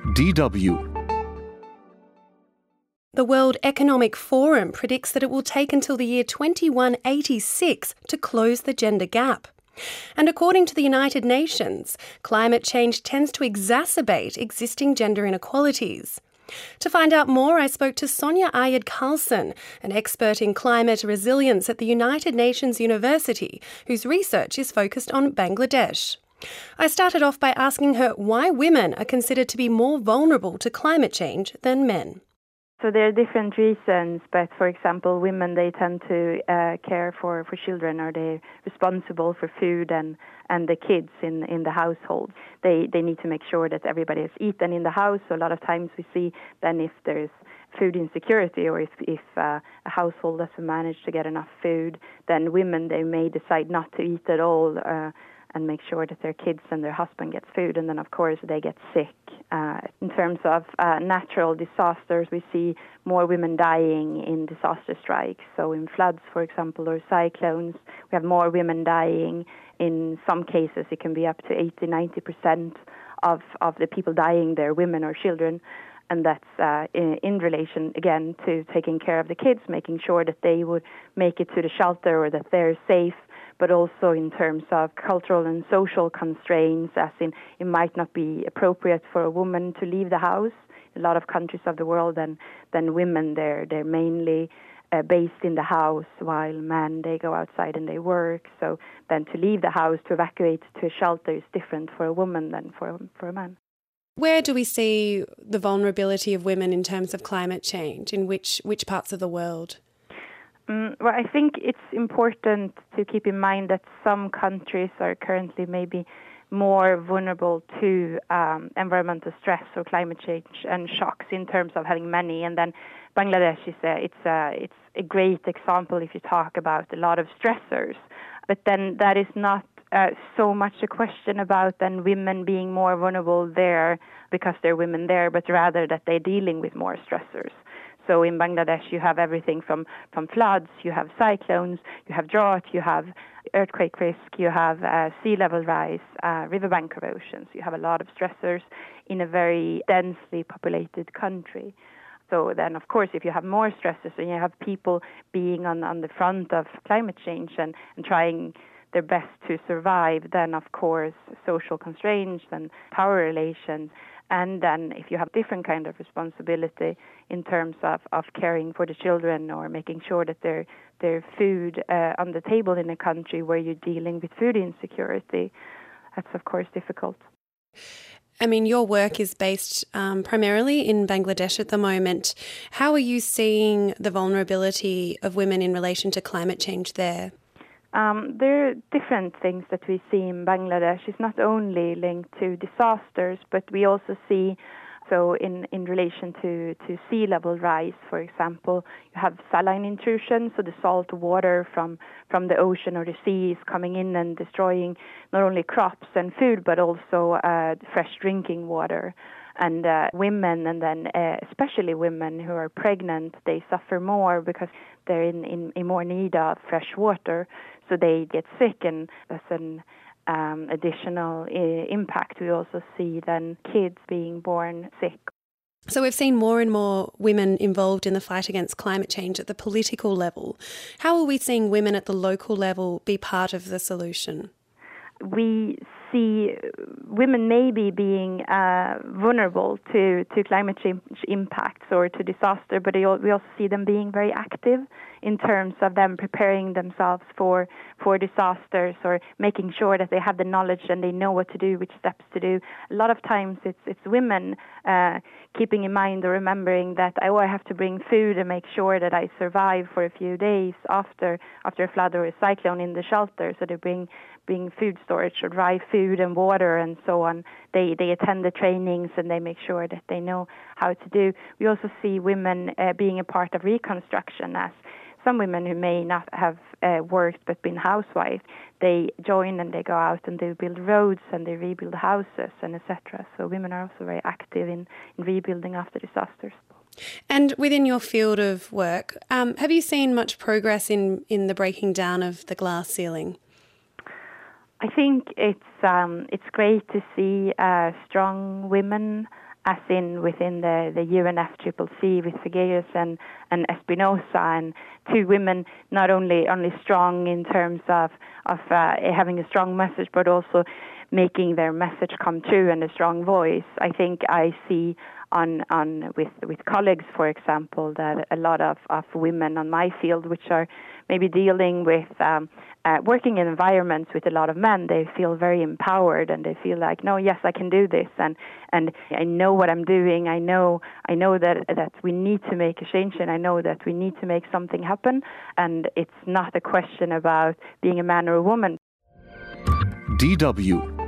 DW. The World Economic Forum predicts that it will take until the year 2186 to close the gender gap. And according to the United Nations, climate change tends to exacerbate existing gender inequalities. To find out more, I spoke to Sonja Ayed Carlson, an expert in climate resilience at the United Nations University, whose research is focused on Bangladesh. I started off by asking her why women are considered to be more vulnerable to climate change than men. So there are different reasons, but for example, women, they tend to care for children, or they're responsible for food and the kids in the household. They need to make sure that everybody has eaten in the house. So a lot of times we see then if there's food insecurity, or if a household doesn't manage to get enough food, then women, they may decide not to eat at all and make sure that their kids and their husband gets food, and then of course they get sick. In terms of natural disasters, we see more women dying in disaster strikes. So in floods, for example, or cyclones, we have more women dying. In some cases, it can be up to 80-90% of the people dying there, women or children. And that's in relation, again, to taking care of the kids, making sure that they would make it to the shelter or that they're safe, but also in terms of cultural and social constraints, as in it might not be appropriate for a woman to leave the house. In a lot of countries of the world, then women, they're mainly based in the house, while men, they go outside and they work. So then to leave the house, to evacuate to a shelter is different for a woman than for a man. Where do we see the vulnerability of women in terms of climate change? In which parts of the world? Well, I think it's important to keep in mind that some countries are currently maybe more vulnerable to environmental stress or climate change and shocks in terms of having many. And then Bangladesh it's a great example if you talk about a lot of stressors. But then that is not so much a question about then women being more vulnerable there because they're women there, but rather that they're dealing with more stressors. So in Bangladesh, you have everything from floods, you have cyclones, you have drought, you have earthquake risk, you have sea level rise, riverbank erosions. You have a lot of stressors in a very densely populated country. So then, of course, if you have more stresses and you have people being on the front of climate change and trying their best to survive, then, of course, social constraints and power relations. And then if you have different kind of responsibility in terms of caring for the children or making sure that there's food on the table in a country where you're dealing with food insecurity, that's of course difficult. I mean, your work is based primarily in Bangladesh at the moment. How are you seeing the vulnerability of women in relation to climate change there? There are different things that we see in Bangladesh. It's not only linked to disasters, but we also see, so in relation to sea level rise, for example, you have saline intrusion, so the salt water from the ocean or the sea is coming in and destroying not only crops and food, but also fresh drinking water. And women, and then especially women who are pregnant, they suffer more because they're in more need of fresh water, so they get sick, and as an additional impact, we also see then kids being born sick. So we've seen more and more women involved in the fight against climate change at the political level. How are we seeing women at the local level be part of the solution? We see women maybe being vulnerable to climate change impacts or to disaster, but we also see them being very active in terms of them preparing themselves for disasters, or making sure that they have the knowledge and they know what to do, which steps to do. A lot of times it's women keeping in mind or remembering that I have to bring food and make sure that I survive for a few days after a flood or a cyclone in the shelter. So they bring food storage or dry food and water and so on. They attend the trainings and they make sure that they know how to do. We also see women being a part of reconstruction, as some women who may not have worked but been housewives, they join and they go out and they build roads and they rebuild houses and etc. So women are also very active in rebuilding after disasters. And within your field of work, have you seen much progress in the breaking down of the glass ceiling? I think it's great to see strong women as in within the UNFCCC with Figueres and Espinosa, and two women not only strong in terms of having a strong message, but also making their message come true and a strong voice. I think I see with colleagues, for example, that a lot of women on my field, which are maybe dealing with working in environments with a lot of men, they feel very empowered and they feel like, no, yes, I can do this, and I know what I'm doing. I know that we need to make a change, and I know that we need to make something happen, and it's not a question about being a man or a woman. DW